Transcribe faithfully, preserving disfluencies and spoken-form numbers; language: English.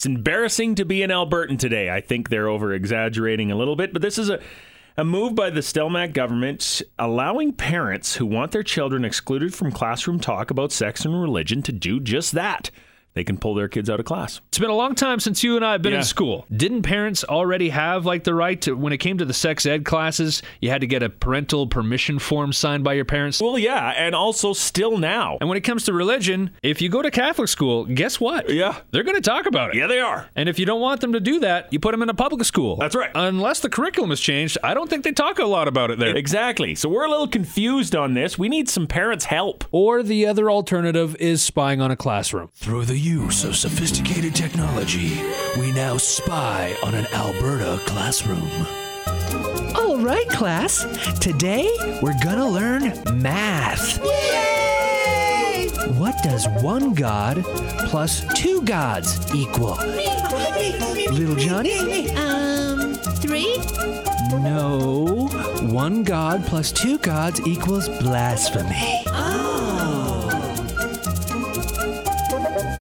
It's embarrassing to be an Albertan today. I think they're over-exaggerating a little bit, but this is a, a move by the Stelmach government allowing parents who want their children excluded from classroom talk about sex and religion to do just that. They can pull their kids out of class. It's been a long time since you and I have been Yeah. in school. Didn't parents already have like the right to, when it came to the sex ed classes, you had to get a parental permission form signed by your parents? Well, yeah, and also still now. And when it comes to religion, if you go to Catholic school, guess what? Yeah. They're going to talk about it. Yeah, they are. And if you don't want them to do that, you put them in a public school. That's right. Unless the curriculum has changed, I don't think they talk a lot about it there. Exactly. So we're a little confused on this. We need some parents' help. Or the other alternative is spying on a classroom. Through the use of sophisticated technology, we now spy on an Alberta classroom. All right, class. Today, we're gonna learn math. Yay! What does one god plus two gods equal? Little Johnny? Um, three? No. One god plus two gods equals blasphemy. Oh.